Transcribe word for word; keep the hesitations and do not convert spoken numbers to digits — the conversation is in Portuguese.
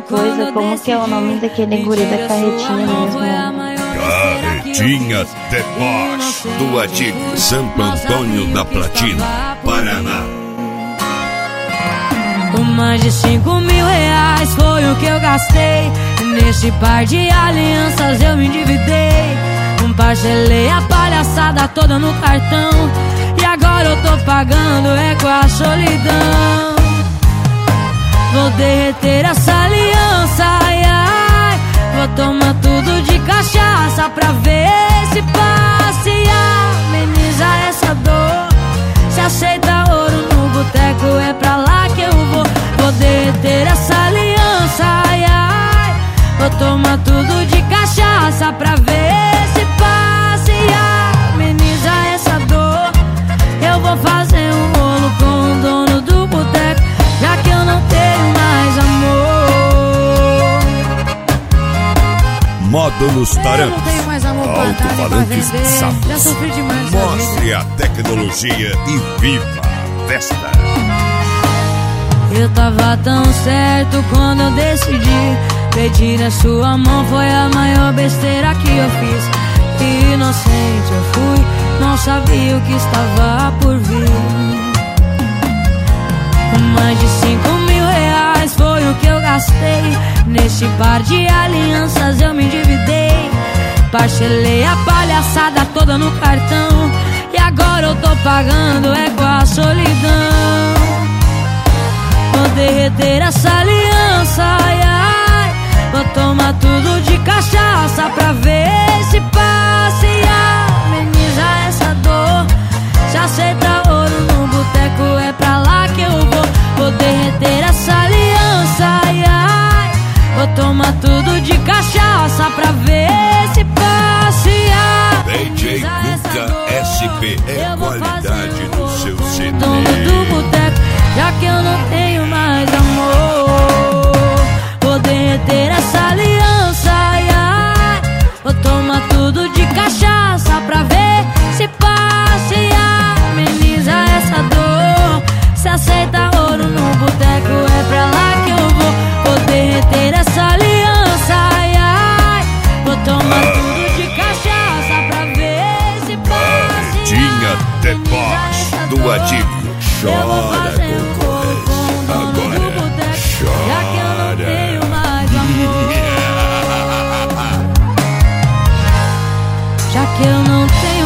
coisa, como que é o nome daquele guri da carretinha mesmo? Carretinha Deboche, do Adílio, Santo Antônio da Platina, Paraná. Com mais de cinco mil reais foi o que eu gastei. Nesse par de alianças eu me endividei. Um parcelei a palhaçada toda no cartão, e agora eu tô pagando é com a solidão. Vou derreter essa aliança, ai, ai. Vou tomar tudo de cachaça pra ver se passa e ameniza essa dor. Se aceita ouro no boteco, é pra lá que eu vou. Vou derreter essa aliança, ai, ai. Vou tomar tudo de cachaça pra ver se passa e ameniza essa dor. Eu vou fazer um rolo com o dono do boteco, já que eu não tenho mais amor. Módulos Tarantos, Eu não tenho mais amor pra dar, pra alto-falantes vender. Santos. Já sofri demais. Mostre a tecnologia e viva a festa. Eu tava tão certo quando eu decidi pedir a sua mão. Foi a maior besteira que eu fiz. Inocente eu fui, não sabia o que estava por vir. Mais de cinco mil reais foi o que eu gastei. Nesse par de alianças eu me endividei. Parcelei a palhaçada toda no cartão, e agora eu tô pagando é com a solidão. Vou derreter essa aliança, ai, ai. Vou tomar tudo de cachaça pra ver se passa e ameniza essa dor. Se aceita ouro no boteco, é pra lá que eu vou. Vou derreter essa aliança, ai, ai. Vou tomar tudo de cachaça pra ver se passa e ameniza essa dor. D J Cuca S P é qualidade no seu C D. Dono do boteco, já que eu não tenho mais amor. Vou derreter essa aliança, ai, ai. Vou tomar tudo de cachaça pra ver se passa e ameniza essa dor. Se aceita ouro no boteco, é pra lá que eu vou. Vou derreter essa aliança, ai, ai. Vou tomar tudo de cachaça pra ver se passa e Carretinha Deboche, do Adílio. Chora, concorrência, agora já que eu não tenho chora. mais amor. Já que eu não tenho